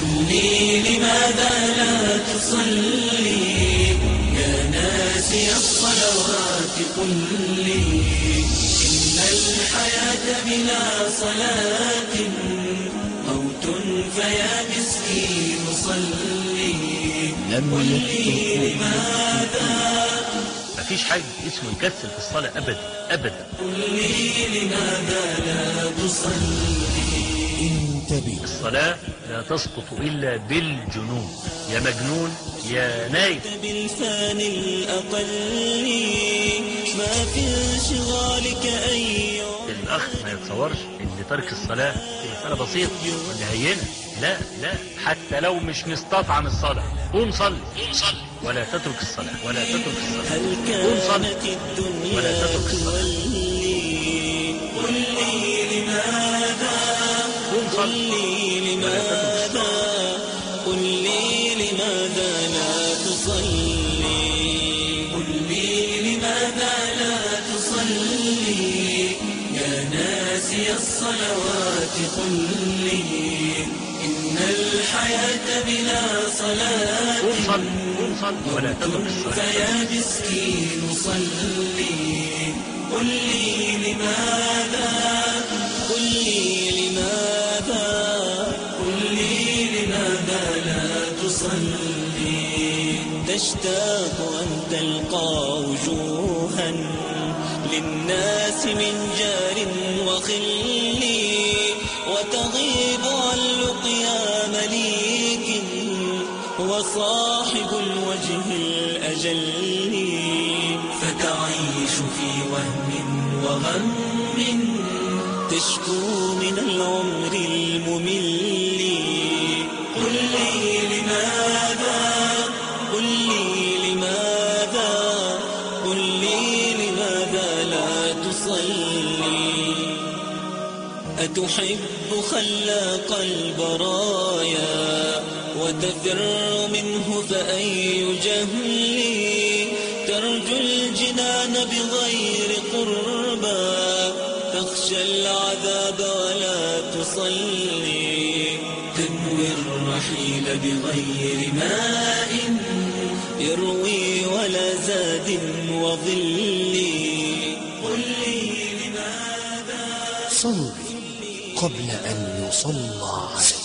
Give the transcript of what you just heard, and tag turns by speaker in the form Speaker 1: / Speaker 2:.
Speaker 1: لي لماذا لا تصلي يا ناسي الصلوات قل لي إن الحياة بلا صلاة موت فيا مسكين صلي قل لي لماذا.
Speaker 2: مفيش حاجة اسمه يكسل في الصلاة أبدا أبدا.
Speaker 1: قل لي لماذا لا تصلي.
Speaker 3: انتبه،
Speaker 2: الصلاة لا تسقط إلا بالجنون، يا مجنون يا نايم.
Speaker 1: بالفان الأقل ما في انشغالك أي
Speaker 2: الأخ ما يتصورش إن ترك الصلاة مسألة بسيطة ولا هينة. لا لا، حتى لو مش مستطعم الصلاة قوم صلي، قوم صلي ولا تترك الصلاة، ولا تترك الصلاة. قوم صلي ولا تترك الصلاة.
Speaker 1: قل لي لماذا.
Speaker 2: قوم صلي ولا تترك الصلاة.
Speaker 1: قل لي لماذا لا تصلي. قل لي لماذا لا تصلي يا ناسي الصلوات قل لي إن الحياة بلا صلاة.
Speaker 2: قوم صلي ولا تترك الصلاة.
Speaker 1: فيا مسكين صلي. قل لي لماذا. قل لي لماذا. قل لي لماذا لا تصلي. تشتاق أن تلقى وجوها للناس من جار وخل وتغيب عن لقيا مليك وصاحب الوجه الأجل فتعيش في وهم وغم تشكو من العمر الممل. قل لي لماذا. قل لي لماذا. قل لي لماذا لا تصلي. أتحب خلاق البرايا وتفر منه فأي جهل ترجو الجنان بغير قربى تخشى العذاب ولا تصلي. تنوي الرحيل بغير ماء يروي ولا زاد وظل. قل لي لماذا.
Speaker 3: صل قبل أن يصلى عليك.